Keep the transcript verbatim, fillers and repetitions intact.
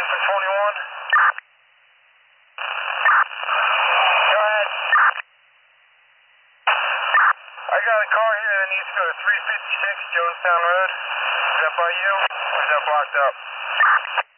seven twenty-one. Go ahead. I got a car here that needs to go to three fifty-six Jonestown Road. Is that by you? Or is that blocked up?